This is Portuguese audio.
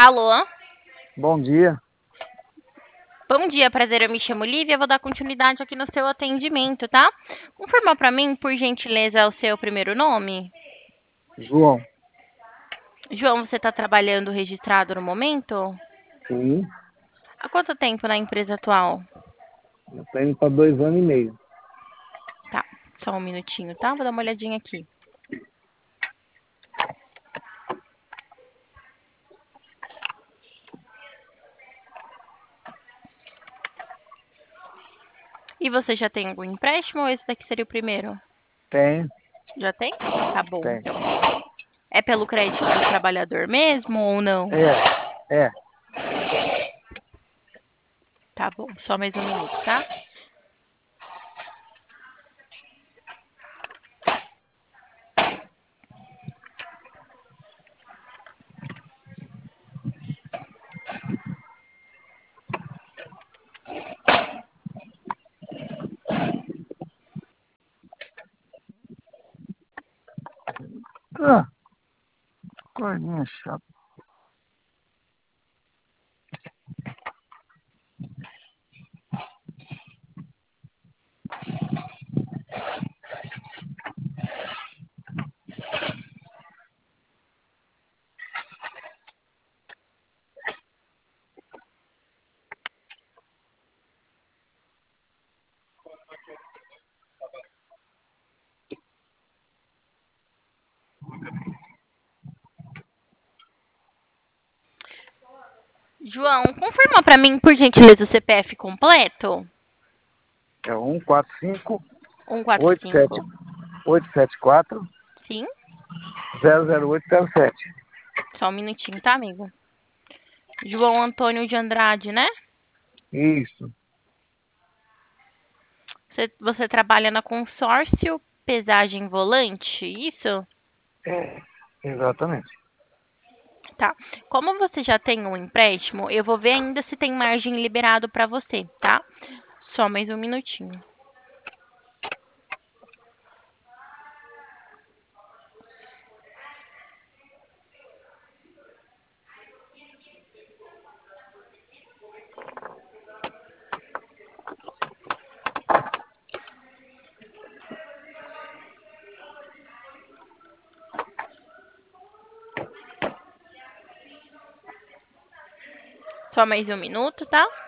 Alô? Bom dia. Bom dia, prazer. Eu me chamo Lívia. Vou dar continuidade aqui no seu atendimento, tá? Confirma para mim, por gentileza, o seu primeiro nome. João. João, você está trabalhando registrado no momento? Sim, Há quanto tempo na empresa atual? eu tô indo para 2 anos e meio. Tá, só um minutinho, tá? Vou dar uma olhadinha aqui. E você já tem algum empréstimo ou esse daqui seria o primeiro? Tem, Já tem? Tá bom, tem. então. É pelo crédito do trabalhador mesmo ou não? É. Tá bom, só mais um minuto, tá? Ah, coisinha chata. João, confirma para mim, por gentileza, o CPF completo? É 145 87 145. 874 Sim? 00807. Só um minutinho, tá, amigo? João Antônio de Andrade, né? Isso. Você trabalha na consórcio pesagem volante, isso? É, exatamente. Tá. Como você já tem um empréstimo, eu vou ver ainda se tem margem liberado para você, tá? Só mais um minutinho. Só mais um minuto, tá?